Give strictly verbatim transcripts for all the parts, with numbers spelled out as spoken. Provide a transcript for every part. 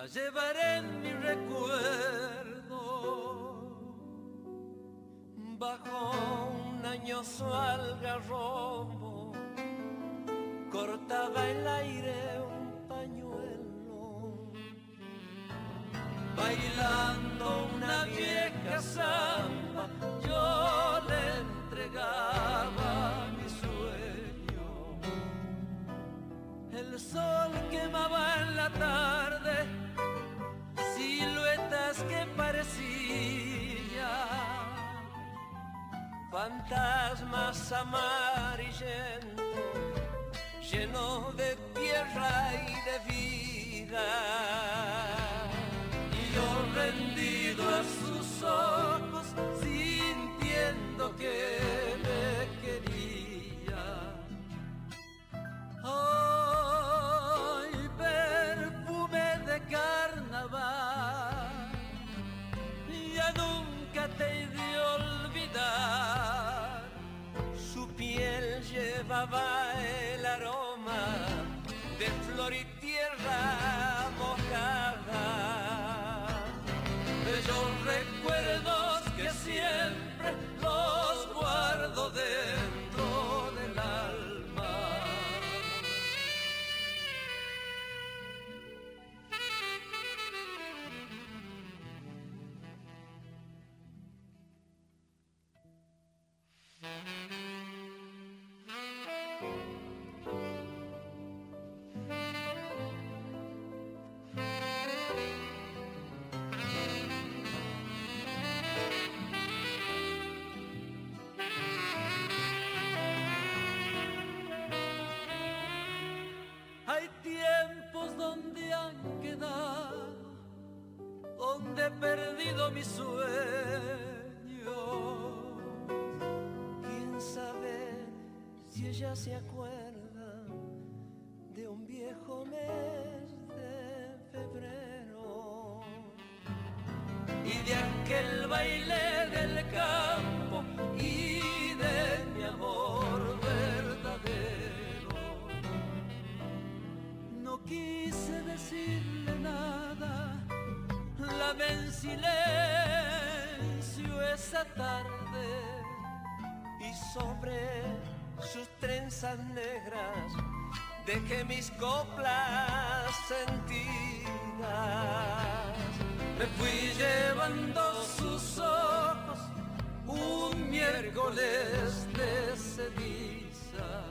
la llevaré en mi recuerdo. Bajo un añoso algarrobo cortaba el aire un pañuelo, bailando una vieja samba, yo le entregaba mi sueño. El sol quemaba en la tarde siluetas que parecían fantasmas amarillentos, llenos de tierra y de vida. Y yo rendido a sus ojos, sintiendo que me quería. Ay, perfume de carnaval, ya nunca te he de olvidar. Su piel llevaba el aroma de flor y tierra mojada. Bellos recuerdos que siempre los guardo dentro del alma. Hay tiempos donde han quedado, donde he perdido mis sueños. Quién sabe si ella se acuerda de un viejo mes de febrero y de aquel baile del campo y de mi amor verdadero. No quise decirle nada, la vi en silencio esa tarde y sobre sus trenzas negras dejé mis coplas sentidas. Me fui llevando sus ojos un miércoles de ceniza.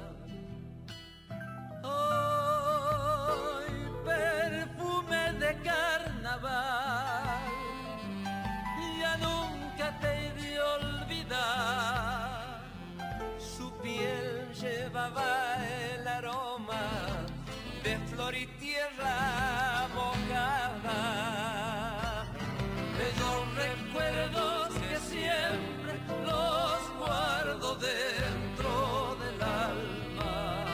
Ay, perfume de carnaval, ya nunca te he de olvidar. Su piel llevaba el aroma de flor y tierra mojada. Bellos recuerdos que siempre los guardo dentro del alma.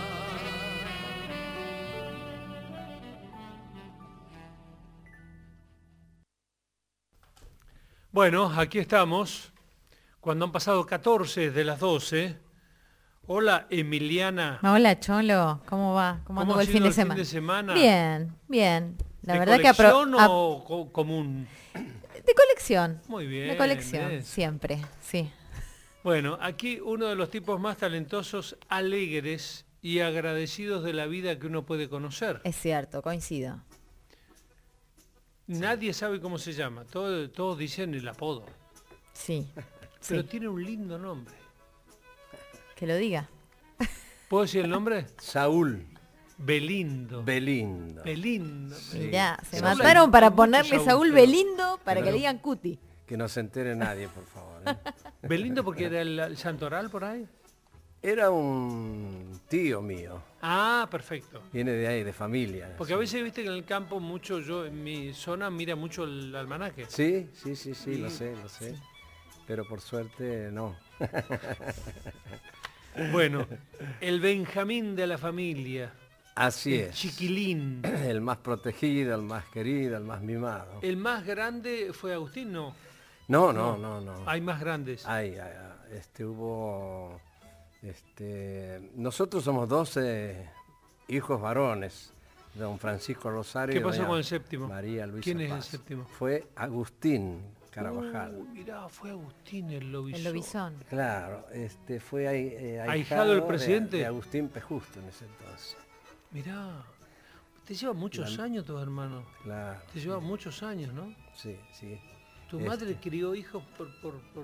Bueno, aquí estamos, cuando han pasado catorce de las doce. Hola, Emiliana. Hola, Cholo, ¿cómo va? ¿Cómo anduvo ha el sido fin de el semana? fin de semana? Bien, bien. La ¿De verdad que colección apro- o co- común? De colección. Muy bien. De colección, ¿ves? siempre, sí. Bueno, aquí uno de los tipos más talentosos, alegres y agradecidos de la vida que uno puede conocer. Es cierto, coincido. Nadie sabe cómo se llama, todos, todos dicen el apodo, Sí, pero sí. tiene un lindo nombre. Que lo diga. ¿Puedo decir el nombre? Saúl Belindo. Belindo. Belindo. Sí. Mirá, se Saúl, mataron hay- para hay muchos ponerle Saúl, Saúl pero- Belindo para pero que no- le digan Cuti. Que no se entere nadie, por favor. ¿eh? Belindo porque era el, el santoral por ahí. Era un tío mío. Ah, perfecto. Viene de ahí, de familia. Porque a veces viste que en el campo mucho, yo en mi zona mira mucho el almanaque. Sí, sí, sí, sí, Y- lo sé, lo sé. Pero por suerte no. Bueno, el Benjamín de la familia. Así el es. chiquilín. El más protegido, el más querido, el más mimado. El más grande fue Agustín, ¿no? No, no, no, no. Hay más grandes. Ay, ay, ay, este hubo, este, nosotros somos doce hijos varones don Francisco Rosario. ¿Qué y pasó doña con el séptimo? María Luisa ¿Quién es el Paz. séptimo? Fue Agustín Carabajal. Uh, mirá, fue Agustín el lobizón. El lobizón. Claro, este fue ahí, eh, ¿Ahijado ahijado del de- presidente? De, Agustín P. Justo en ese entonces. Mirá, te lleva muchos La- años tu hermano. Claro. Te lleva muchos años, ¿no? Sí, sí. Tu Este. madre crió hijos por... por, por...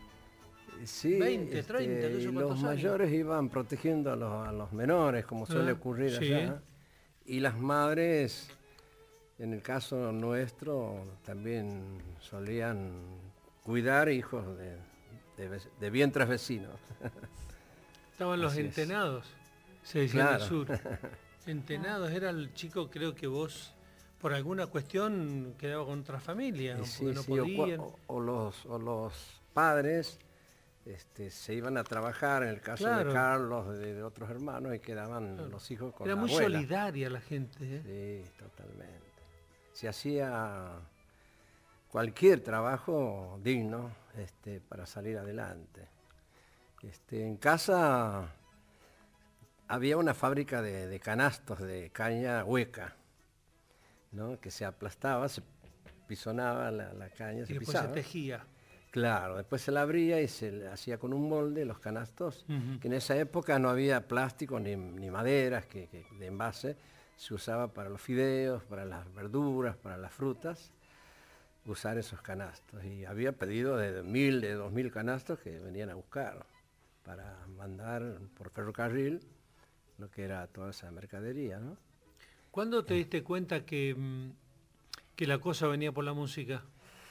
Sí, veinte, treinta, qué sé yo y cuántos los años. mayores iban protegiendo a los, a los menores, como suele Ah, ocurrir sí. allá. Y las madres, en el caso nuestro, también solían cuidar hijos de, de, vec- de vientres vecinos. Estaban los Así es. entenados, se decía en el Claro. sur. Entenados era el chico, creo que vos, por alguna cuestión, quedaba con otra familia, Y porque sí, no sí, o, cua- podían. o- o los, o los padres este, se iban a trabajar, en el caso Claro. de Carlos, de, de otros hermanos, y quedaban Claro. los hijos con Era la muy abuela. solidaria la gente, ¿eh? Sí, totalmente. Se hacía cualquier trabajo digno este, para salir adelante. Este, en casa había una fábrica de, de canastos de caña hueca, ¿no? Que se aplastaba, se pisonaba la, la caña, Y se después pisaba. se tejía. Claro, después se la abría y se le hacía con un molde los canastos, Ujú. que en esa época no había plástico ni, ni maderas que, que de envase, se usaba para los fideos, para las verduras, para las frutas, usar esos canastos. Y había pedido de mil, de dos mil canastos que venían a buscar para mandar por ferrocarril lo que era toda esa mercadería, ¿no? ¿Cuándo te diste cuenta que, mm, que la cosa venía por la música?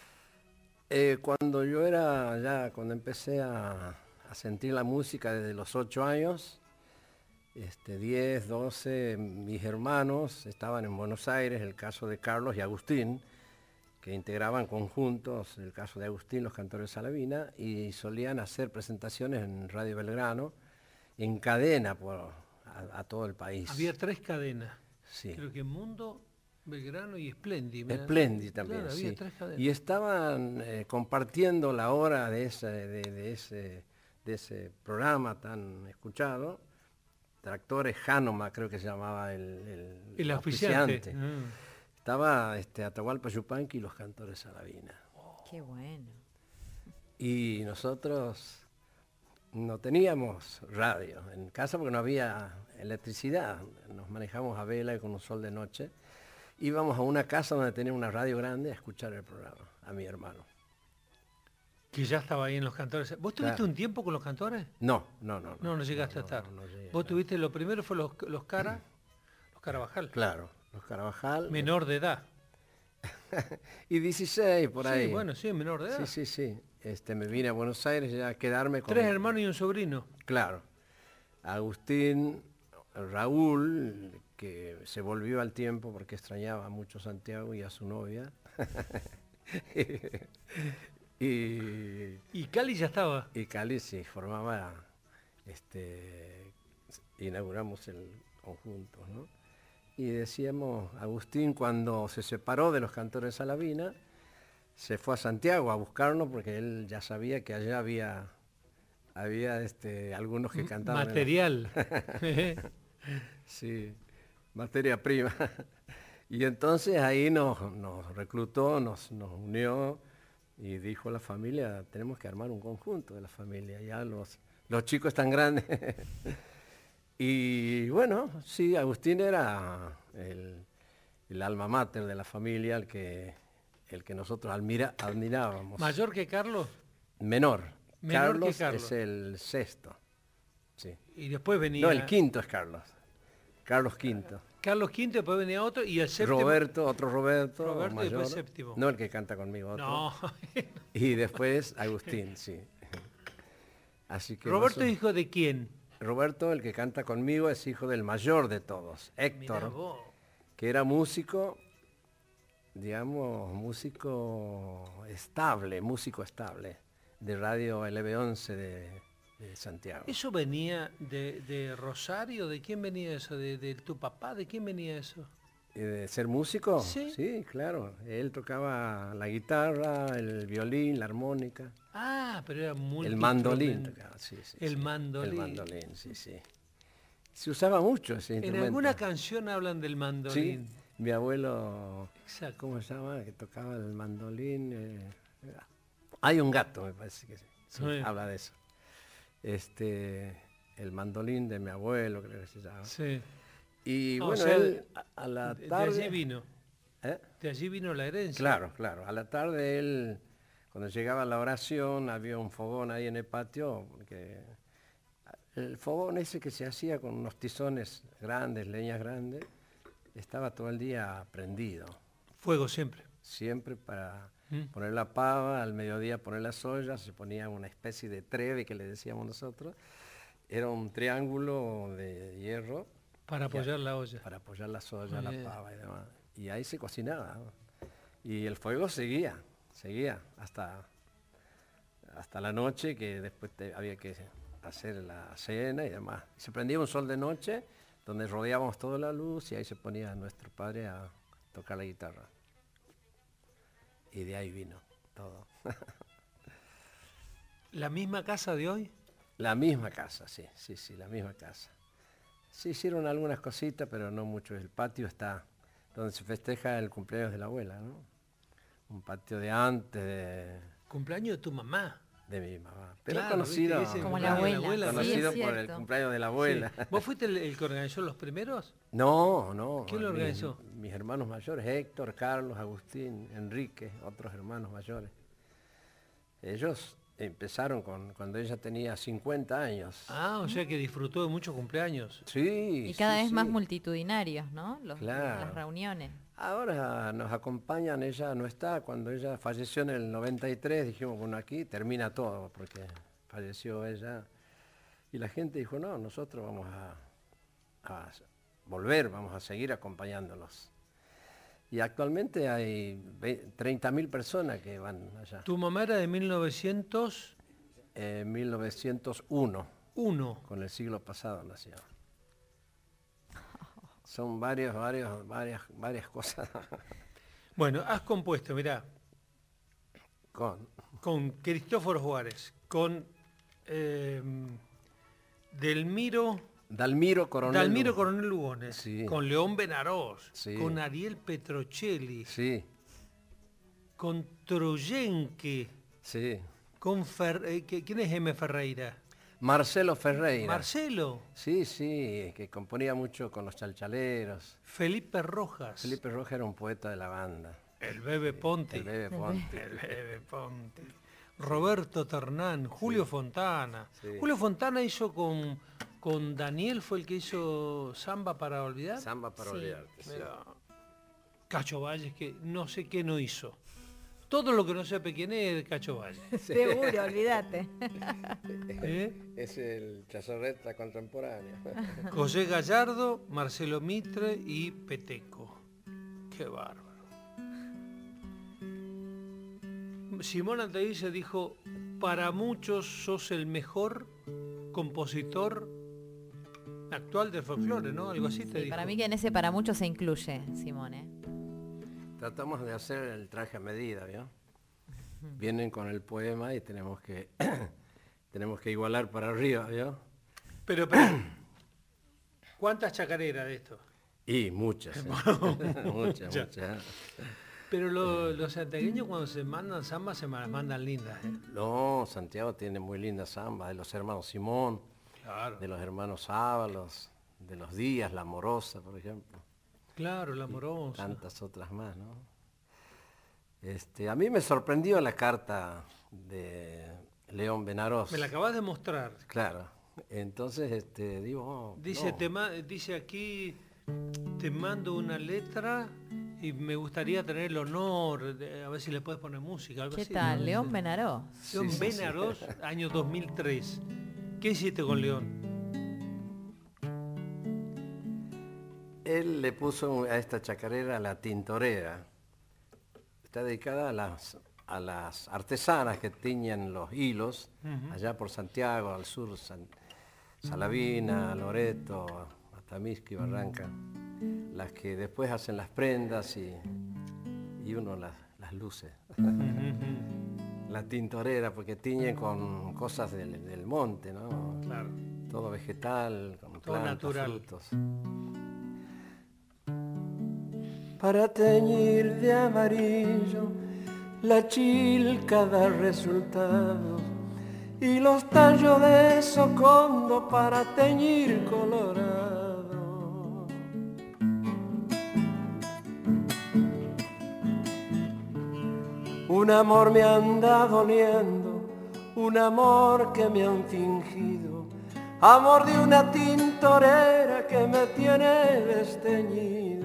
Eh, cuando yo era ya, cuando empecé a, a sentir la música desde los ocho años, este, diez, doce, mis hermanos estaban en Buenos Aires, el caso de Carlos y Agustín, que integraban conjuntos, el caso de Agustín, los Cantores de Salavina, y solían hacer presentaciones en Radio Belgrano, en cadena por, a, a todo el país. Había tres cadenas. Sí. Creo que Mundo, Belgrano y Splendid. ¿me da- Splendid también, Claro, había sí. tres cadenas. Y estaban eh, compartiendo la hora de ese, de, de ese, de ese programa tan escuchado. Tractores Hanoma, creo que se llamaba el, el, El auspiciante. Mm. Estaba este, Atahualpa Yupanqui y los Cantores Salavina. Qué bueno. Y nosotros no teníamos radio en casa porque no había electricidad. Nos manejamos a vela y con un sol de noche. Íbamos a una casa donde tenía una radio grande a escuchar el programa, a mi hermano. Que ya estaba ahí en los Cantores. ¿Vos tuviste Claro. un tiempo con los Cantores? No, no, no. No, no llegaste a estar. no llegué, Vos no. tuviste, lo primero fue los, los Cara, los Carabajal. Claro, los Carabajal. Menor de edad. Y dieciséis por ahí. Sí, bueno, sí, menor de edad. Sí, sí, sí. Este, me vine a Buenos Aires ya a quedarme con... Tres hermanos y un sobrino. Claro. Agustín, Raúl, que se volvió al tiempo porque extrañaba mucho a Santiago y a su novia. y, Y Cali ya estaba. y Cali sí, formaba, este, inauguramos el conjunto, ¿no? Y decíamos, Agustín cuando se separó de los Cantores de Salavina, se fue a Santiago a buscarnos porque él ya sabía que allá había, había este, algunos que cantaban. en la- Material. Sí, materia prima. Y entonces ahí nos, nos reclutó, nos, nos unió y dijo a la familia, tenemos que armar un conjunto de la familia, ya los, los chicos están grandes. Y bueno, sí, Agustín era el, el alma mater de la familia, el que, el que nosotros admira, admirábamos. ¿Mayor que Carlos? Menor. Menor que Carlos, Carlos. es el sexto. Sí. Y después venía... No, el quinto es Carlos. Carlos Quinto. Carlos Quinto, después venía otro y el séptimo... Roberto, otro Roberto. Roberto y mayor. después séptimo. No el que canta conmigo, otro. No. Y después Agustín, sí. Así que ¿Roberto noso- hijo de quién? Roberto, el que canta conmigo, es hijo del mayor de todos, Mirá Héctor, vos. que era músico, digamos, músico estable, músico estable, de Radio L B once de, de Santiago. ¿Eso venía de, de Rosario? ¿De quién venía eso? ¿De, de tu papá? ¿De quién venía eso? ¿Y de ser músico? Sí. claro. Él tocaba la guitarra, el violín, la armónica. Ah, pero era muy... El mandolín tocaba, sí, sí. El sí. mandolín. El mandolín, sí, sí. Se usaba mucho ese En instrumento. alguna canción hablan del mandolín. Sí, mi abuelo, Exacto. ¿cómo se llama? Que tocaba el mandolín. eh, Hay un gato, me parece que sí, sí, Sí. habla de eso. Este, el mandolín de mi abuelo, creo que se llama. Sí. Y Ah, o bueno, sea, él a, a la De tarde... allí vino. ¿Eh? De allí vino la herencia. Claro, claro. A la tarde él, cuando llegaba la oración, había un fogón ahí en el patio, porque el fogón ese que se hacía con unos tizones grandes, leñas grandes, estaba todo el día prendido. Fuego siempre. Siempre para Mm. poner la pava, al mediodía poner las ollas, se ponía una especie de treve que le decíamos nosotros. Era un triángulo de hierro Para apoyar la olla. para apoyar las ollas, Muy bien. la pava y demás. Y ahí se cocinaba, ¿no? Y el fuego seguía, seguía hasta, hasta la noche, que después te- había que hacer la cena y demás. Se prendía un sol de noche, donde rodeábamos toda la luz, y ahí se ponía nuestro padre a tocar la guitarra. Y de ahí vino todo. ¿La misma casa de hoy? La misma casa, sí, sí, sí, la misma casa. Se hicieron algunas cositas, pero no mucho. El patio está donde se festeja el cumpleaños de la abuela, ¿no? Un patio de antes de, Cumpleaños de tu mamá. de mi mamá. Pero Claro, conocido, viste, ese Como la cumpleaños de abuela, sí, conocido es por el cierto. cumpleaños de la Sí. abuela. ¿Vos fuiste el, el que organizó los primeros? No, no. ¿Quién lo mis- organizó? Mis, hermanos mayores, Héctor, Carlos, Agustín, Enrique, otros hermanos mayores. Ellos empezaron con, cuando ella tenía cincuenta años. Ah, o sea que disfrutó de muchos cumpleaños. Sí. Y cada sí, vez más sí. multitudinarios, ¿no? Los- Claro. Las reuniones. Ahora nos acompañan, ella no está, cuando ella falleció en el noventa y tres, dijimos, bueno, aquí termina todo, porque falleció ella. Y la gente dijo, no, nosotros vamos a, a volver, vamos a seguir acompañándolos. Y actualmente hay treinta mil personas que van allá. Tu mamá era de mil novecientos En mil novecientos uno, uno. con el siglo pasado nació. Son varios, varios, varias, varias cosas. Bueno, has compuesto, mirá, con, con Cristóforo Juárez, con eh, Delmiro, Dalmiro Coronel. Dalmiro Coronel Lugones, Sí. con León Benarós, Sí. con Ariel Petrocelli, Sí, con Troyenque, sí. con Fer- eh, que- ¿quién es M. Ferreira? Marcelo Ferreira. Marcelo, Sí, sí, que componía mucho con los chalchaleros. Felipe Rojas, Felipe Rojas era un poeta de la banda. el Bebe Ponte, El Bebe Ponte. el Bebe Ponte, Roberto Ternán, Julio Fontana. Sí. Julio Fontana hizo con, con Daniel, fue el que hizo Samba para olvidar. Samba para Sí. olvidarte. sí. Mirá, Cacho Valles, que no sé qué no hizo. Todo lo que no sepa quién es de Cacho Valles. Seguro, olvídate. ¿Eh? Es el chazorreta contemporáneo. José Gallardo, Marcelo Mitre y Peteco. Qué bárbaro. Simón Altaize dijo, para muchos sos el mejor compositor actual del folclore, ¿no? Algo así te Sí, dijo. para mí que en ese para muchos se incluye, Simone. Tratamos de hacer el traje a medida, ¿vio? Vienen con el poema y tenemos que tenemos que igualar para arriba, ¿vio? Pero, pero, ¿cuántas chacareras de esto? Y muchas, ¿eh? muchas, Ya. muchas. Pero lo- los santiagueños cuando se mandan zambas se las mandan lindas, ¿eh? No, Santiago tiene muy linda samba, de los hermanos Simón, Claro. de los hermanos Ábalos, de los Díaz, La Morosa, por ejemplo. Claro, la amorosa. Tantas otras más, ¿no? Este, a mí me sorprendió la carta de León Benarós. Me la acabas de mostrar. Claro. Entonces, este, digo, oh, Dice, no. te ma- dice aquí, te mando una letra y me gustaría tener el honor, de- a ver si le puedes poner música, algo ¿Qué así. tal? ¿no? León Benaró. León Sí, sí, sí. Benarós, año dos mil tres. ¿Qué hiciste con León? Él le puso a esta chacarera la tintorera. Está dedicada a las, a las artesanas que tiñen los hilos, Ujú. allá por Santiago, al sur, San- Salavina, Loreto, Atamisqui, Barranca, las que después hacen las prendas y, y uno las, las luce. La tintorera, porque tiñen con cosas del, del monte, ¿no? Claro. Todo vegetal, con Todo plantas, natural. frutos. Para teñir de amarillo la chilca da resultados y los tallos de socondo para teñir colorado. Un amor me anda doliendo, un amor que me han fingido, amor de una tintorera que me tiene desteñido.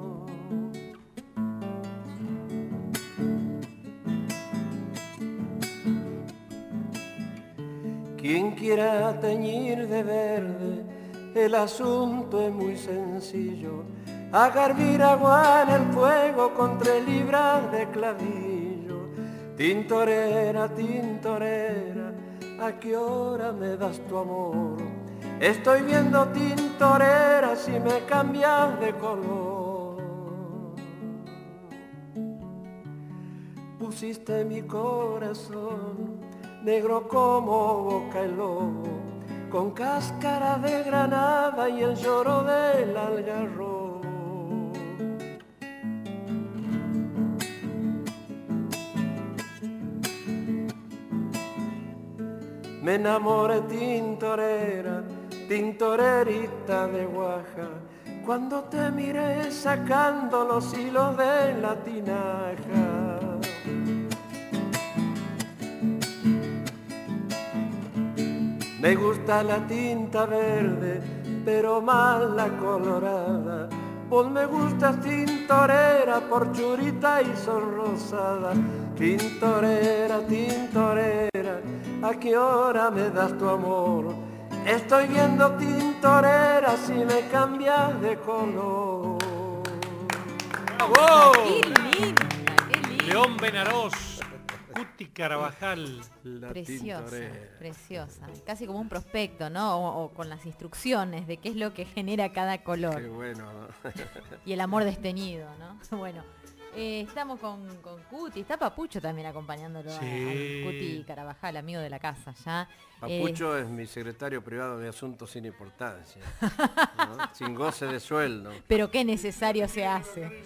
Quien quiera teñir de verde, el asunto es muy sencillo. Haga hervir agua en el fuego con tres libras de clavillo. Tintorera, tintorera, ¿a qué hora me das tu amor? Estoy viendo tintorera si me cambias de color. Pusiste mi corazón negro como boca el lobo, con cáscara de granada y el lloro del algarrobo. Me enamoré tintorera, tintorerita de Guaja, cuando te miré sacando los hilos de la tinaja. Me gusta la tinta verde, pero más la colorada. Vos me gustas tintorera por churita y sonrosada. Tintorera, tintorera, ¿a qué hora me das tu amor? Estoy viendo tintorera si me cambias de color. ¡Bravo! ¡Qué linda, qué linda! León Benarós, Cuti Carabajal. La Preciosa, tintorera. preciosa. Casi como un prospecto, ¿no? O, o con las instrucciones de qué es lo que genera cada color. Qué bueno, ¿no? Y el amor desteñido, ¿no? Bueno, eh, estamos con, con Cuti. Está Papucho también acompañándolo a- Sí. al Cuti Carabajal, amigo de la casa ya. Papucho es mi secretario privado de asuntos sin importancia, ¿no? Sin goce de sueldo. Pero qué necesario se hace.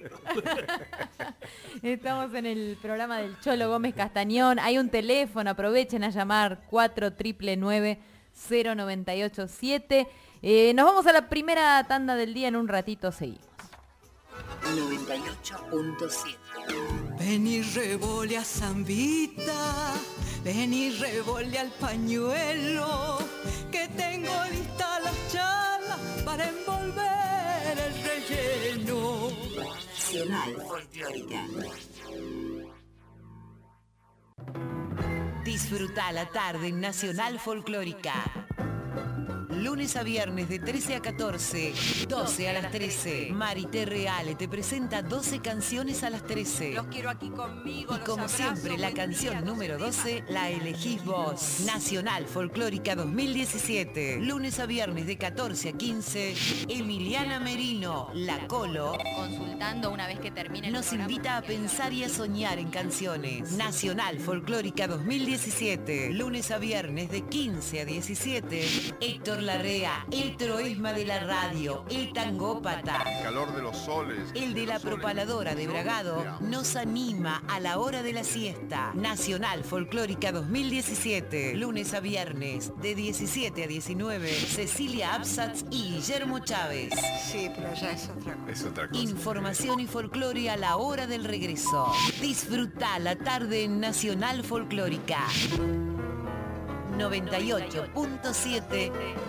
Estamos en el programa del Cholo Gómez Castañón. Hay un teléfono, aprovechen a llamar cuatro nueve nueve cero nueve ocho siete. Eh, nos vamos a la primera tanda del día, en un ratito seguimos. noventa y ocho punto siete. Ven y revole a Zambita, ven y revole al pañuelo, que tengo lista las charlas para envolver el relleno. Nacional Folclórica. Disfruta la tarde en Nacional Folclórica. Lunes a viernes de trece a catorce, doce a las trece. Marité Reale te presenta doce canciones a las trece. Los quiero aquí conmigo. Y como siempre, la canción número doce la elegís vos. Nacional Folclórica dos mil diecisiete. Lunes a viernes de catorce a quince. Emiliana Merino, La Colo, Consultando una vez que termine nos invita a pensar y a soñar en canciones. Nacional Folclórica dos mil diecisiete. Lunes a viernes de quince a diecisiete. Héctor Larrea, el troesma de la radio, el tangópata, Calor de los soles. el de la propaladora de Bragado, nos anima a la hora de la siesta. Nacional Folclórica dos mil diecisiete. Lunes a viernes de diecisiete a diecinueve. Cecilia Absatz y Guillermo Chávez. Sí, pero ya es otra cosa. Es otra cosa. Información y folclore a la hora del regreso. Disfruta la tarde en Nacional Folclórica. noventa y ocho punto siete.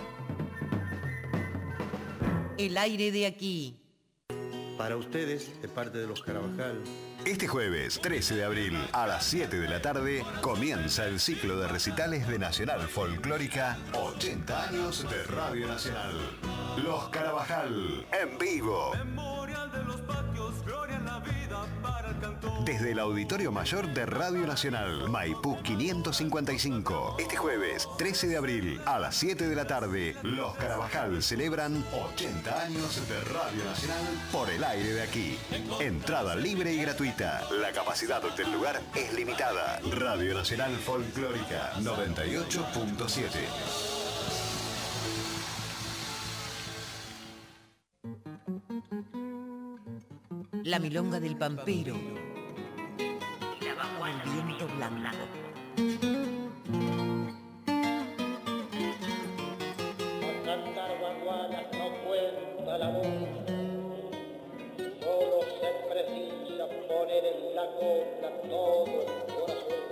El aire de aquí. Para ustedes, de parte de los Carabajal. Este jueves, trece de abril, a las siete de la tarde, comienza el ciclo de recitales de Nacional Folclórica, ochenta años de Radio Nacional. Los Carabajal, en vivo. Desde el Auditorio Mayor de Radio Nacional, Maipú quinientos cincuenta y cinco. Este jueves, trece de abril, a las siete de la tarde, los Carabajal celebran ochenta años de Radio Nacional por el aire de aquí. Entrada libre y gratuita. La capacidad del lugar es limitada. Radio Nacional Folclórica noventa y ocho punto siete. la milonga del pampero, la baguala del viento blanco. Cantar bagualas no cuenta la voz, solo se precisa poner en la copla todo el corazón.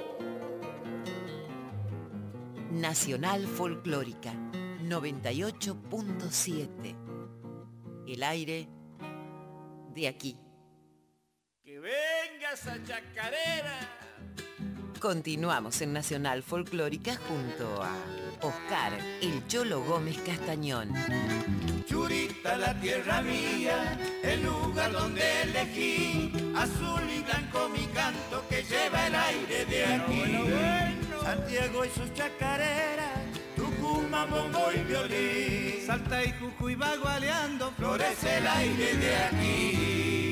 Nacional Folclórica noventa y ocho punto siete. El aire de aquí. Que venga esa chacarera. Continuamos en Nacional Folclórica junto a Oscar El Cholo Gómez Castañón. Churita, la tierra mía, el lugar donde elegí, azul y blanco mi canto que lleva el aire de aquí. Bueno, bueno. Santiago y sus chacareras, Tucumán, bombo y violín, Salta y Jujuy bagualeando, florece el aire de aquí.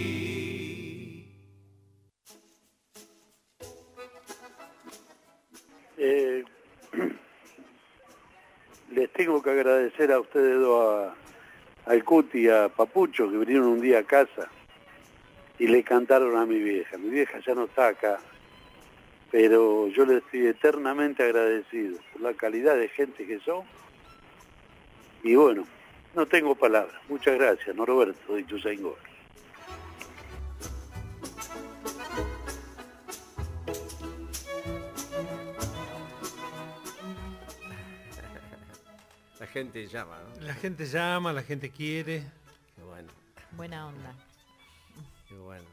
Eh, les tengo que agradecer a ustedes dos, a, al Cuti y a Papucho, que vinieron un día a casa y le cantaron a mi vieja. Mi vieja ya no está acá, pero yo les estoy eternamente agradecido por la calidad de gente que son. Y bueno, no tengo palabras. Muchas gracias, Norberto de Ituzaingó. La gente llama, ¿no? La gente llama, la gente quiere. Qué bueno. Buena onda. Qué bueno.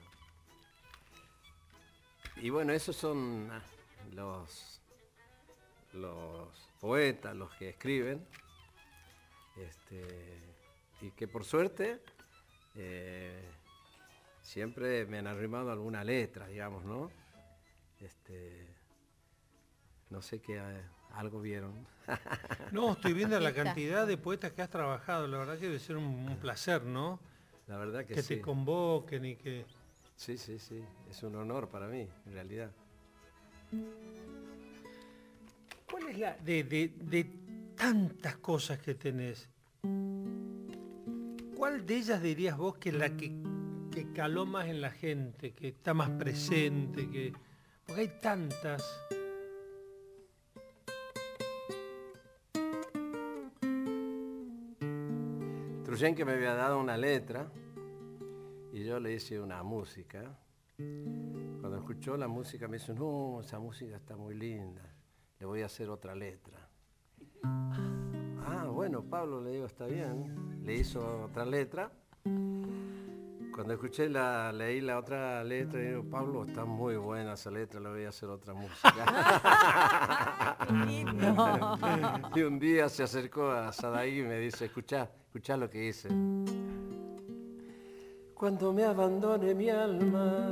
Y bueno, esos son los, los poetas, los que escriben. Este, y que por suerte eh, siempre me han arrimado alguna letra, digamos, ¿no? Este, no sé qué, algo vieron. No, estoy viendo la cantidad de poetas que has trabajado, la verdad que debe ser un, un placer, ¿no? La verdad que, que sí. te convoquen y que... Sí, sí, sí, es un honor para mí, en realidad. ¿Cuál es la de, de, de tantas cosas que tenés? ¿Cuál de ellas dirías vos que es la que, que caló más en la gente, que está más presente, que... Porque hay tantas... Truyen, que me había dado una letra y yo le hice una música. Cuando escuchó la música me dijo, no, esa música está muy linda, le voy a hacer otra letra. Ah, bueno, Pablo, le digo, está bien. Le hizo otra letra. Cuando escuché la, leí la otra letra, le digo, Pablo, está muy buena esa letra, le voy a hacer otra música. Qué lindo. Y un día se acercó a Sadaí y me dice, escuchá, escuchá lo que hice. Cuando me abandone mi alma,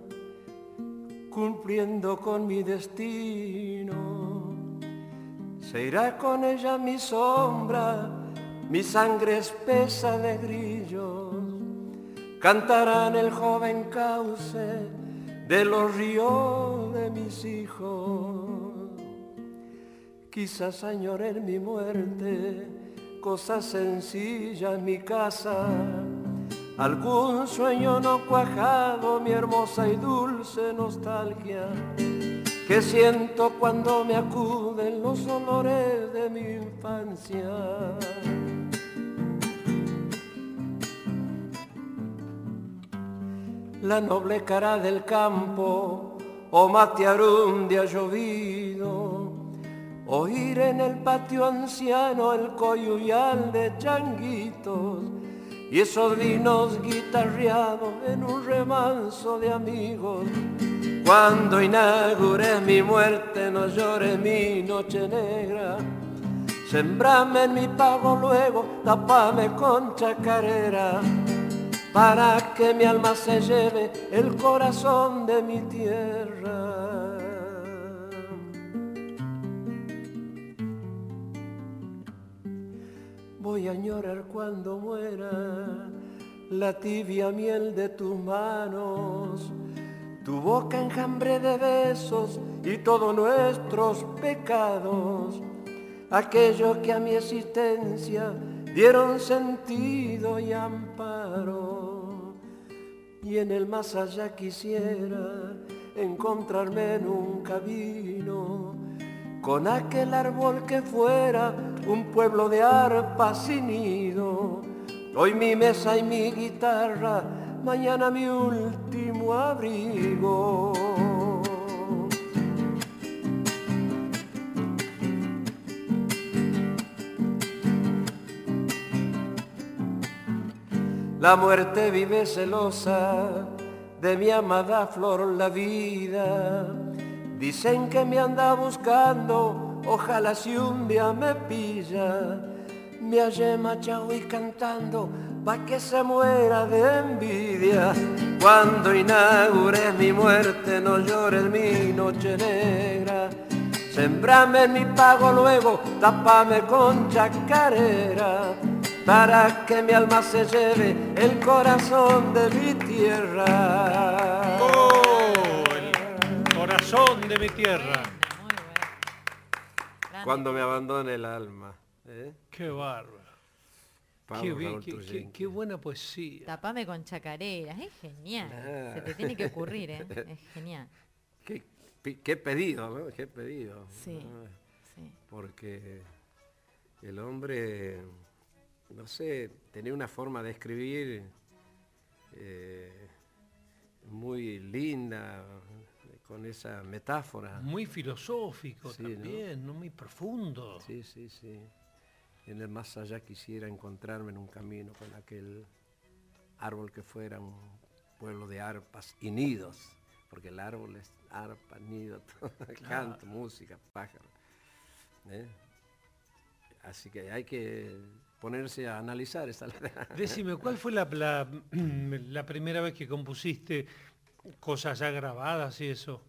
cumpliendo con mi destino, se irá con ella mi sombra, mi sangre espesa de grillos, cantarán el joven cauce de los ríos de mis hijos. Quizás añoré en mi muerte cosas sencillas en mi casa, algún sueño no cuajado, mi hermosa y dulce nostalgia, que siento cuando me acuden los olores de mi infancia. La noble cara del campo, o matear de ha llovido, oír en el patio anciano el coyuyal de changuitos, y esos vinos guitarreados en un remanso de amigos. Cuando inaugure mi muerte, no llore mi noche negra, sembrame en mi pago luego, tapame con chacarera, para que mi alma se lleve el corazón de mi tierra. Voy a añorar cuando muera la tibia miel de tus manos, tu boca enjambre de besos y todos nuestros pecados, aquellos que a mi existencia dieron sentido y amparo. y en el más allá quisiera encontrarme en un camino con aquel árbol que fuera un pueblo de arpas sin nido. Hoy mi mesa y mi guitarra, mañana mi último abrigo. La muerte vive celosa de mi amada flor la vida. Dicen que me anda buscando, ojalá si un día me pilla. Me hallé machado y cantando pa' que se muera de envidia. Cuando inaugures mi muerte no llores mi noche negra. Sembrame en mi pago luego, tapame con chacarera, para que mi alma se lleve el corazón de mi tierra. ¡Oh! El corazón de mi tierra. Muy bueno. Cuando me abandone el alma. ¿eh? Qué bárbaro. Pablo Qué, bien, Raúl qué, Trujillo. qué- qué buena poesía. Tapame con chacareras, es genial. Ah. Se te tiene que ocurrir, ¿eh? Es genial. Qué, pi- qué pedido, ¿no? Qué pedido. Sí, ¿no? sí. Porque el hombre, no sé, tenía una forma de escribir eh, muy linda, con esa metáfora. Muy filosófico Sí, ¿no? también, ¿no? Muy profundo. Sí, sí, sí. En el más allá quisiera encontrarme en un camino con aquel árbol que fuera un pueblo de arpas y nidos, porque el árbol es arpa, nido, todo, canto, música, pájaro. ¿eh? Así que hay que ponerse a analizar esa letra. Decime, ¿cuál fue la, la, la primera vez que compusiste cosas ya grabadas y eso?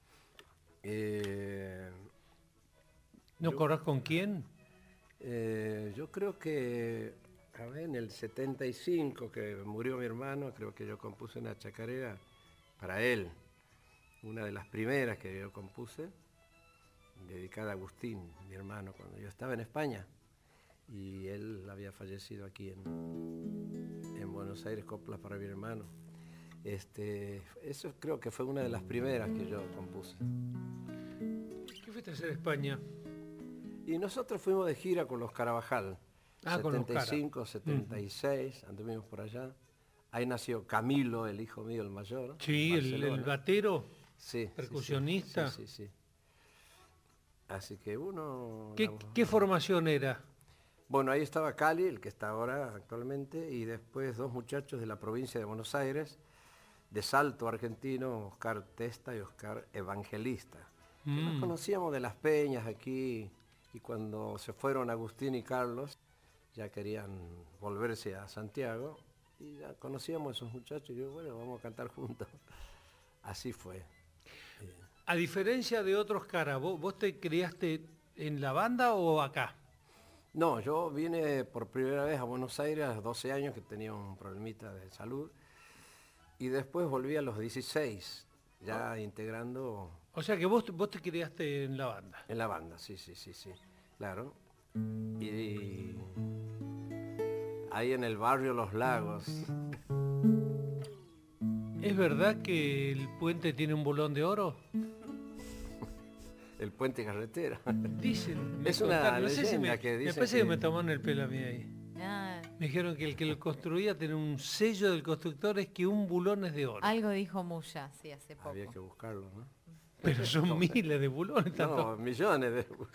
Eh, ¿No yo- acordás con quién? Eh, yo creo que, a ver, en el setenta y cinco que murió mi hermano, creo que yo compuse una chacarera para él, una de las primeras que yo compuse, dedicada a Agustín, mi hermano, cuando yo estaba en España, y él había fallecido aquí en, en Buenos Aires, coplas para mi hermano. Este, eso creo que fue una de las primeras que yo compuse. ¿Qué fuiste a hacer a España? Y nosotros fuimos de gira con los Carabajal, Ah, con los Cara. setenta y cinco, setenta y seis, anduvimos por allá. Ahí nació Camilo, el hijo mío, el mayor. Sí, en el, el Barcelona. batero, Sí, sí, sí, percusionista. Sí, sí, sí. Así que uno... ¿Qué, la- qué formación era? Bueno, ahí estaba Cali, el que está ahora actualmente, y después dos muchachos de la provincia de Buenos Aires, de Salto argentino, Oscar Testa y Oscar Evangelista. Que nos Mm. conocíamos de las peñas aquí, y cuando se fueron Agustín y Carlos, ya querían volverse a Santiago, y ya conocíamos a esos muchachos, y yo, bueno, vamos a cantar juntos. Así fue. A diferencia de otros caras, ¿vos, vos te criaste en la banda o acá? No, yo vine por primera vez a Buenos Aires a los doce años, que tenía un problemita de salud, y después volví a los dieciséis, ya integrando O sea que vos, vos te criaste en la banda. en la banda, sí, sí, sí, sí, claro. Y ahí en el barrio Los Lagos. ¿Es verdad que el puente tiene un bolón de oro? El puente carretera. Dicen. me Es una contaron, no sé si leyenda me, que me dice parece que... que- me tomaron el pelo a mí ahí. Ah, Me dijeron que el que lo construía tenía un sello del constructor, es que un bulón es de oro. algo dijo Muya, sí, hace poco. Había que buscarlo, ¿no? Pero son miles de bulones. No, tanto. millones de euros.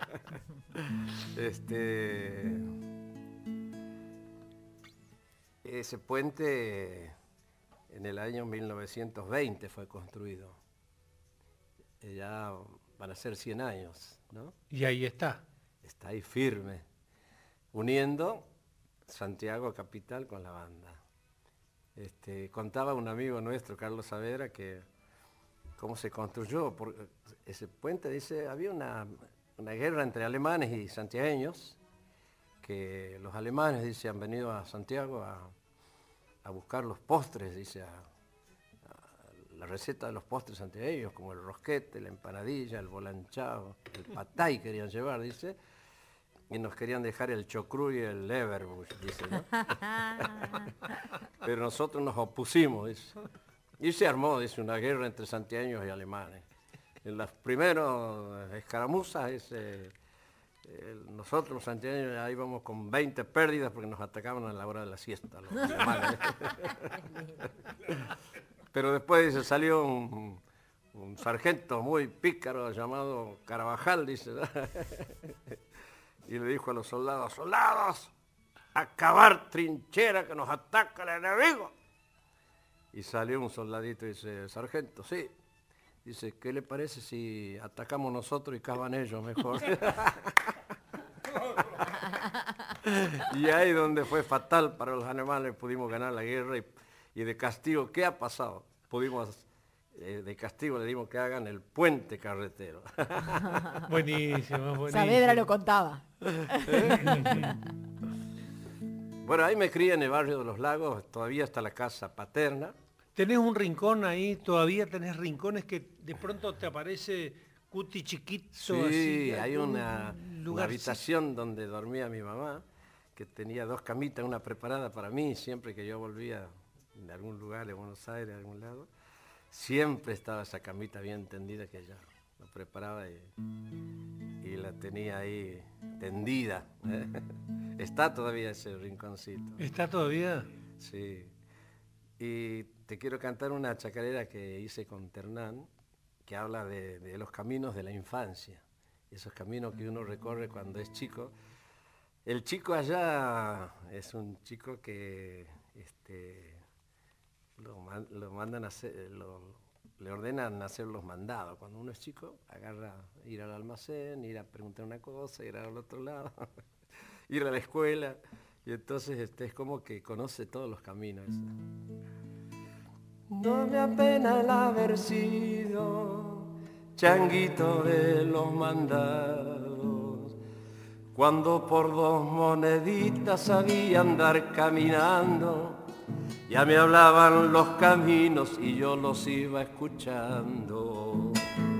Este, ese puente en el año mil novecientos veinte fue construido. Eh, Ya van a ser cien años, ¿no? Y ahí está. Está ahí firme, uniendo Santiago capital con la banda. Este, contaba un amigo nuestro, Carlos Saavedra, que cómo se construyó. Por, ese puente, dice, había una, una guerra entre alemanes y santiagueños, que los alemanes, dice, han venido a Santiago a, a buscar los postres, dice, a, a la receta de los postres santiagueños, como el rosquete, la empanadilla, el volanchado, el patay querían llevar, dice. y nos querían dejar el chocrú y el Leverbush, dice, ¿no? Pero nosotros nos opusimos, dice. Y se armó, dice, una guerra entre santiagueños y alemanes. En las primeras escaramuzas, ese, el, nosotros los santiagueños ya íbamos con veinte pérdidas porque nos atacaban a la hora de la siesta los alemanes. Pero después, dice, salió un, un sargento muy pícaro llamado Carabajal, dice, y le dijo a los soldados, soldados, acabar trinchera que nos ataca el enemigo. Y salió un soldadito y dice, sargento, sí. Dice, ¿qué le parece si atacamos nosotros y cavan ellos mejor? Y ahí donde fue fatal para los alemanes, pudimos ganar la guerra y, y de castigo, ¿qué ha pasado? Pudimos, eh, de castigo le dimos que hagan el puente carretero. Buenísimo, buenísimo. Saavedra lo contaba. Bueno, ahí me crié en el barrio de Los Lagos, todavía está la casa paterna. ¿Tenés un rincón ahí? ¿Todavía tenés rincones que de pronto te aparece Cuti chiquito? Sí, así, hay una, lugar, una habitación donde dormía mi mamá, que tenía dos camitas, una preparada para mí, siempre que yo volvía de algún lugar, de Buenos Aires, de algún lado, siempre estaba esa camita bien tendida que ella la preparaba y, y la tenía ahí tendida. ¿eh? Está todavía ese rinconcito. ¿Está todavía? Sí. Y te quiero cantar una chacarera que hice con Ternán, que habla de, de los caminos de la infancia, esos caminos que uno recorre cuando es chico. El chico allá es un chico que este, lo, man, lo mandan a hacer, lo, le ordenan hacer los mandados. Cuando uno es chico, agarra ir al almacén, ir a preguntar una cosa, ir al otro lado, ir a la escuela. Y entonces este, es como que conoce todos los caminos. No me apena el haber sido changuito de los mandados, cuando por dos moneditas sabía andar caminando, ya me hablaban los caminos y yo los iba escuchando.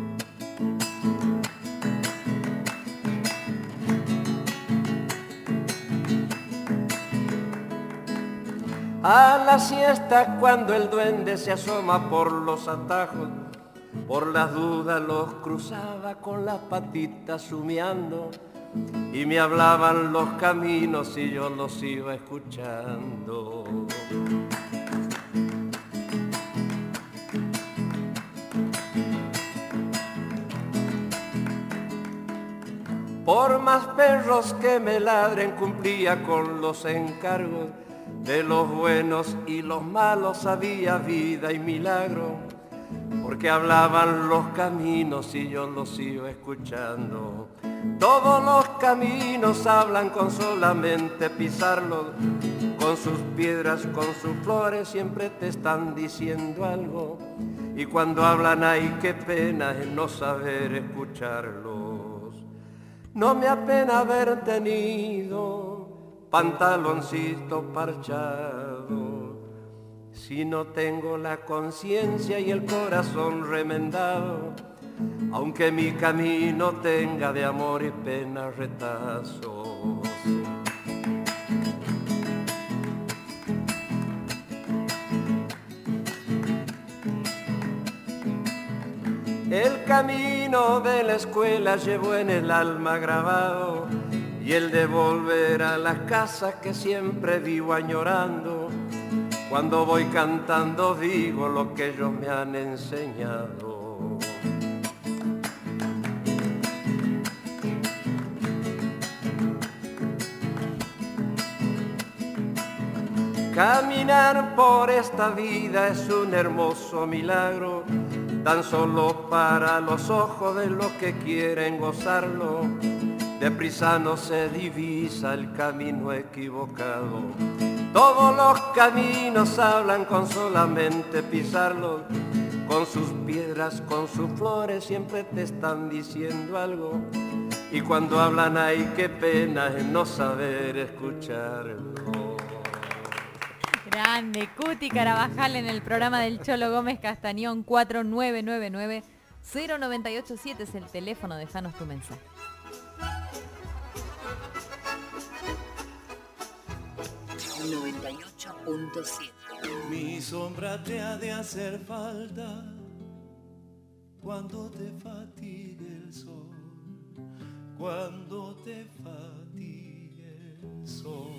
A la siesta cuando el duende se asoma por los atajos, por las dudas los cruzaba con las patitas humeando y me hablaban los caminos y yo los iba escuchando. Por más perros que me ladren cumplía con los encargos, de los buenos y los malos había vida y milagro, porque hablaban los caminos y yo los iba escuchando. Todos los caminos hablan con solamente pisarlos, con sus piedras, con sus flores, siempre te están diciendo algo. Y cuando hablan, ay, qué pena es no saber escucharlos. No me apena haber tenido pantaloncito parchado, si no tengo la conciencia y el corazón remendado, aunque mi camino tenga de amor y pena retazos. El camino de la escuela llevo en el alma grabado, y el de volver a la casa que siempre vivo añorando. Cuando voy cantando digo lo que ellos me han enseñado. Caminar por esta vida es un hermoso milagro, tan solo para los ojos de los que quieren gozarlo. Deprisa no se divisa el camino equivocado. Todos los caminos hablan con solamente pisarlos, con sus piedras, con sus flores, siempre te están diciendo algo. Y cuando hablan, ay, qué pena es no saber escucharlo. Grande, Cuti Carabajal en el programa del Cholo Gómez Castañón. Cuatro nueve nueve nueve cero nueve ocho siete es el teléfono, déjanos tu mensaje. noventa y ocho punto siete. Mi sombra te ha de hacer falta cuando te fatigue el sol, cuando te fatigue el sol.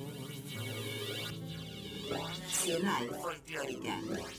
Nacional Folclórica.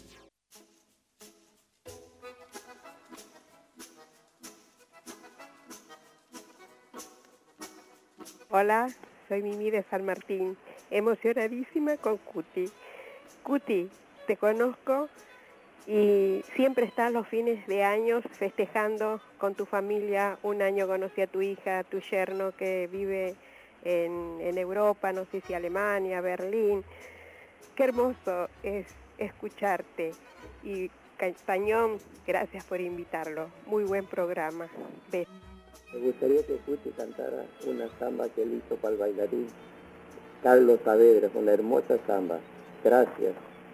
Hola, soy Mimi de San Martín, emocionadísima con Cuti. Cuti, te conozco y siempre estás los fines de años festejando con tu familia. Un año conocí a tu hija, a tu yerno que vive en, en Europa, no sé si Alemania, Berlín. Qué hermoso es escucharte. Y Castañón, gracias por invitarlo. Muy buen programa. Besos. Me gustaría que Cuti cantara una samba que él hizo para el bailarín Carlos Saavedra, una hermosa samba. Gracias.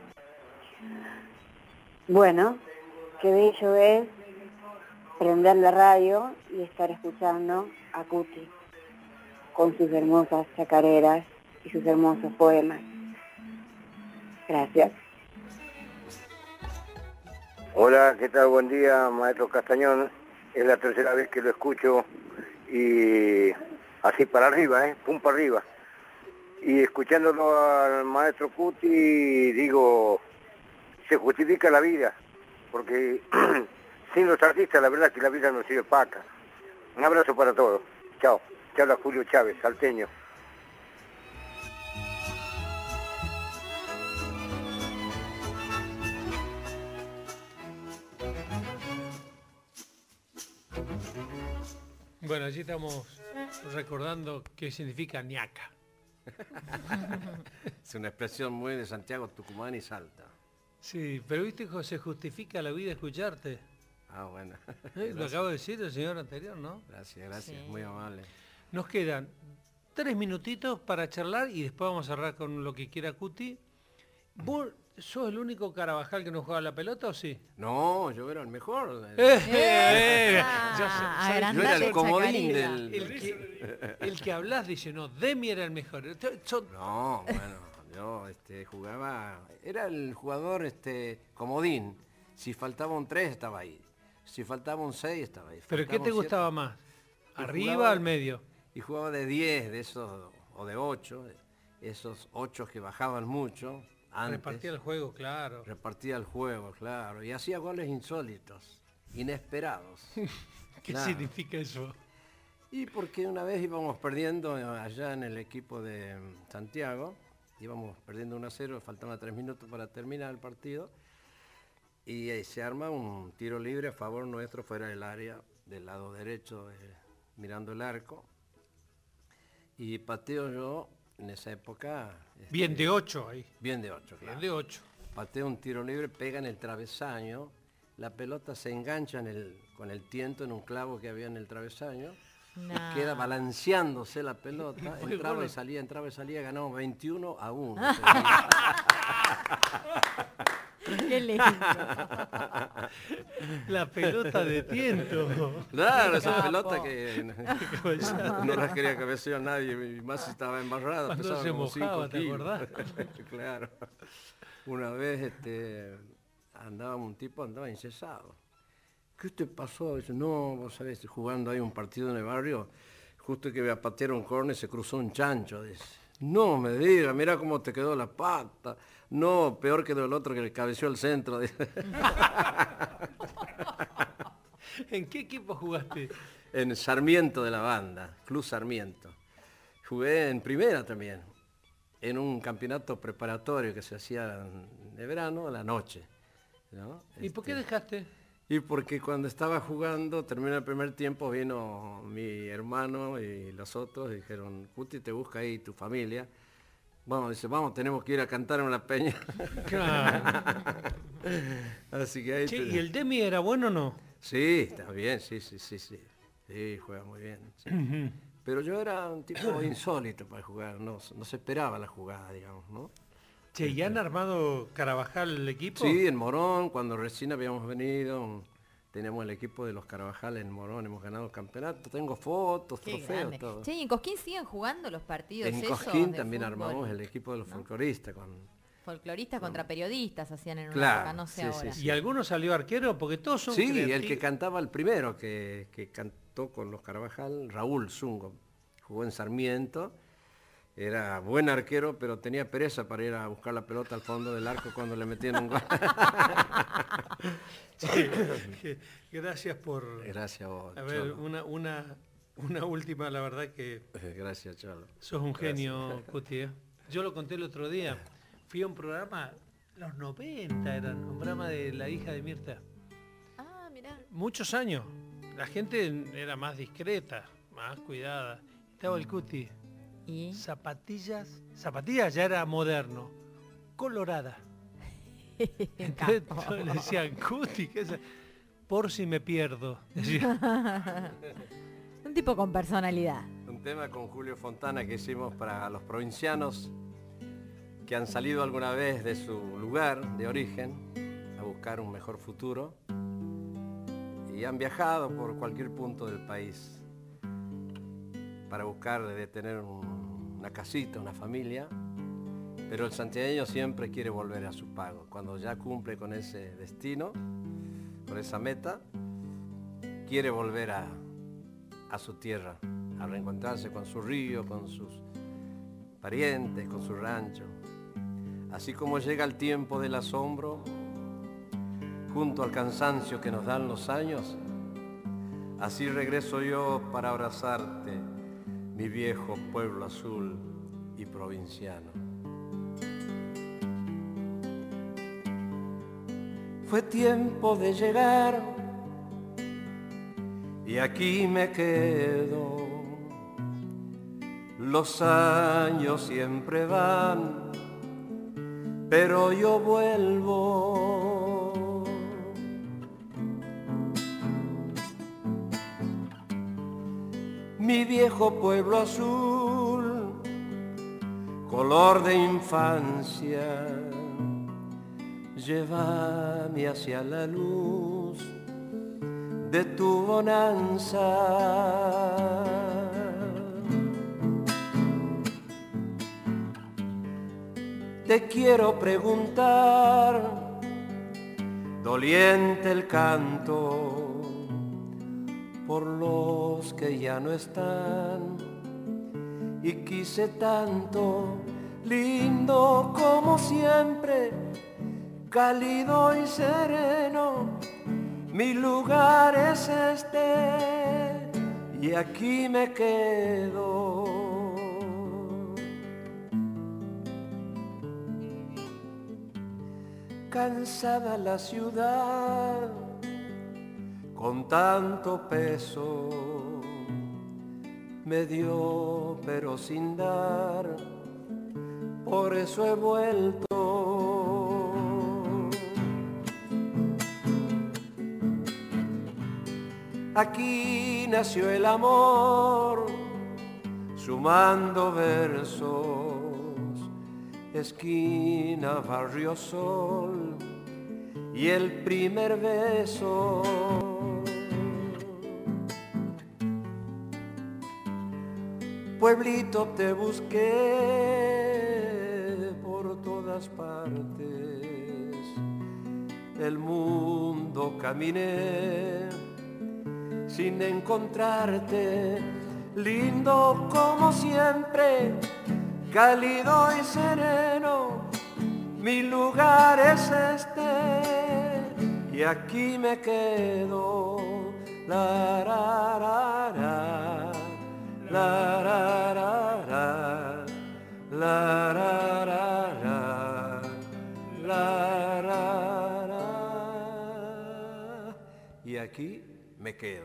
Bueno, qué bello es prender la radio y estar escuchando a Cuti con sus hermosas chacareras y sus hermosos poemas. Gracias. Hola, ¿qué tal? Buen día, maestro Castañón. Es la tercera vez que lo escucho y así para arriba, ¿eh? Pum para arriba. Y escuchándolo al maestro Cuti, digo, se justifica la vida, porque sin los artistas la verdad es que la vida no sirve paca. Un abrazo para todos. Chao. Te habla Julio Chávez, salteño. Bueno, allí estamos recordando qué significa ñaca. Es una expresión muy de Santiago, Tucumán y Salta. Sí, pero viste que se justifica la vida escucharte. Ah, bueno. ¿Eh? Lo acabo de decir el señor anterior, ¿no? Gracias, gracias, Sí. muy amable. Nos quedan tres minutitos para charlar y después vamos a cerrar con lo que quiera Cuti. ¿Vos sos el único Carabajal que no juega la pelota o sí? No, yo era el mejor. Eh, eh, Ah, yo sé- ¿sabes? Yo era el agrandate, comodín chacarera. del... El que, el que hablas dice, no, Demi era el mejor. Son- No, bueno, yo este, jugaba... Era el jugador este, comodín. Si faltaba un tres estaba ahí. Si faltaba un seis estaba ahí. ¿Pero qué Faltaba te un gustaba siete, más? Y ¿Arriba jugaba- o al medio? Y jugaba de diez, de esos, o de ocho, esos ocho que bajaban mucho antes. Repartía el juego, claro. Repartía el juego, claro. Y hacía goles insólitos, inesperados. ¿Qué Claro. significa eso? Y porque una vez íbamos perdiendo allá en el equipo de Santiago, íbamos perdiendo uno a cero, faltaban tres minutos para terminar el partido, y eh, se arma un tiro libre a favor nuestro fuera del área, del lado derecho, eh, mirando el arco, y pateo yo en esa época... este, Bien de ocho ahí. Bien de ocho, claro. Bien de ocho. Pateo un tiro libre, pega en el travesaño, la pelota se engancha en el, con el tiento en un clavo que había en el travesaño, Nah. y queda balanceándose la pelota, Fue entraba gol. y salía, entraba y salía, ganamos veintiuno a uno. Qué lindo. La pelota de tiento. Claro, esa Capo. pelota que no las quería cabecear nadie, y más si estaba embarrada. Cuando pesaba se como cinco mojaba, ¿te kilos. acordás? Claro. Una vez este, andaba un tipo, andaba incesado. ¿Qué te pasó? Dice, no, vos sabés, jugando ahí un partido en el barrio, justo que iba a patear un córner se cruzó un chancho, dice. No me diga, mira cómo te quedó la pata. No, peor quedó el otro que le cabeció al centro. Dice. ¿En qué equipo jugaste? En Sarmiento de la Banda, Club Sarmiento. Jugué en primera también, en un campeonato preparatorio que se hacía de verano a la noche, ¿no? ¿Y por qué Este, dejaste? Y porque cuando estaba jugando, terminó el primer tiempo, vino mi hermano y los otros, y dijeron, Cuti, te busca ahí tu familia. Vamos, dice, vamos, tenemos que ir a cantar en la peña. Claro. Así que ahí... Che, te- ¿y el Demi era bueno o no? Sí, está bien, sí, sí, sí, sí. Sí, juega muy bien. sí. Pero yo era un tipo insólito para jugar, no, no se esperaba la jugada, digamos, ¿no? Che, ¿y han armado Carabajal el equipo? Sí, en Morón, cuando recién habíamos venido, teníamos el equipo de los Carabajal en Morón, hemos ganado el campeonato, tengo fotos, Qué trofeos, grande. todo. Che, ¿y en Cosquín siguen jugando los partidos En esos Cosquín de también fútbol? armamos el equipo de los ¿No? folcloristas con... Folcloristas contra periodistas hacían en una Claro, época, no sé sí, ahora. sí, sí. ¿Y alguno salió arquero? Porque todos son Sí, creativos. el que cantaba el primero, que, que cantó con los Carabajal, Raúl Zungo, jugó en Sarmiento, era buen arquero, pero tenía pereza para ir a buscar la pelota al fondo del arco cuando le metían un gol. Sí, gracias por... Gracias a vos, A ver, Cholo. una, una, una última, la verdad que... Gracias, Cholo. Sos un Gracias. genio, Cuti. ¿eh? Yo lo conté el otro día. Fui a un programa, los noventa eran, un programa de la hija de Mirta. Ah, mirá. Muchos años. La gente era más discreta, más cuidada. Estaba el Cuti. ¿Y? Zapatillas, zapatillas ya era moderno. Colorada. Entonces todos le decían, Cuti, ¿qué es eso? Por si me pierdo. Decía. Un tipo con personalidad. Un tema con Julio Fontana que hicimos para los provincianos que han salido alguna vez de su lugar de origen a buscar un mejor futuro y han viajado por cualquier punto del país para buscar de tener un, una casita, una familia, pero el santiagueño siempre quiere volver a su pago. Cuando ya cumple con ese destino, con esa meta, quiere volver a, a su tierra, a reencontrarse con su río, con sus parientes, con su rancho. Así como llega el tiempo del asombro, junto al cansancio que nos dan los años, así regreso yo para abrazarte, mi viejo pueblo azul y provinciano. Fue tiempo de llegar y aquí me quedo. Los años siempre van, pero yo vuelvo. Mi viejo pueblo azul, color de infancia, llévame hacia la luz de tu bonanza. Te quiero preguntar, doliente el canto, por los que ya no están, y quise tanto, lindo como siempre, cálido y sereno, mi lugar es este, y aquí me quedo. Cansada la ciudad, con tanto peso, me dio pero sin dar, por eso he vuelto. Aquí nació el amor, sumando versos, esquina, barrio, sol, y el primer beso. Pueblito, te busqué por todas partes, el mundo caminé sin encontrarte, lindo como siempre, cálido y sereno, mi lugar es este, y aquí me quedo. La, ra, ra, ra, la, ra, ra, ra, la, ra, ra, ra, la, ra, ra, y aquí me quedo.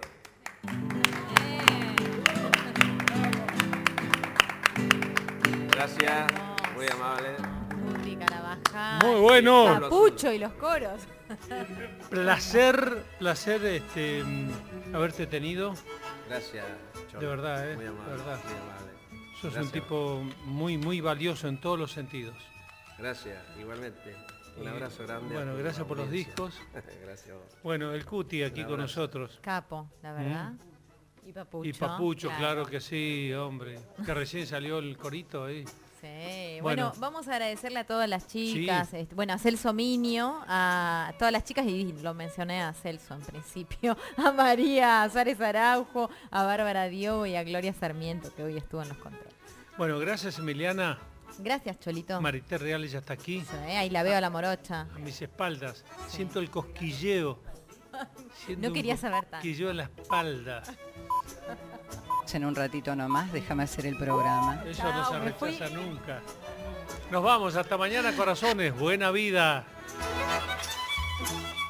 Gracias, muy amable. Cuti Carabajal. Muy bueno. Papucho y los coros. Placer, placer este, haberte tenido. Gracias, Cholo. De verdad, ¿eh? Muy amable, De verdad. muy amable. Sos Gracias. un tipo muy, muy valioso en todos los sentidos. Gracias, igualmente. Un abrazo grande. Bueno, gracias por los discos. Gracias. Bueno, el Cuti aquí con nosotros. Capo, la verdad. ¿Mm? Y Papucho. Y Papucho, claro. claro que sí, hombre. Que recién salió el corito ahí. Sí, bueno, bueno, vamos a agradecerle a todas las chicas, sí. este, bueno, a Celso Minio, a todas las chicas, y lo mencioné a Celso en principio, a María Suárez Araujo, a Bárbara Diogo y a Gloria Sarmiento, que hoy estuvo en los controles. Bueno, gracias, Emiliana. Gracias, Cholito. Marité Real ya está aquí. Sí, ahí la veo a la morocha. A mis espaldas. Sí. Siento el cosquilleo. Siento no quería saber tanto. Cosquilleo en la espalda. En un ratito nomás, déjame hacer el programa. Eso no se rechaza nunca. Nos vamos, hasta mañana, corazones. Buena vida.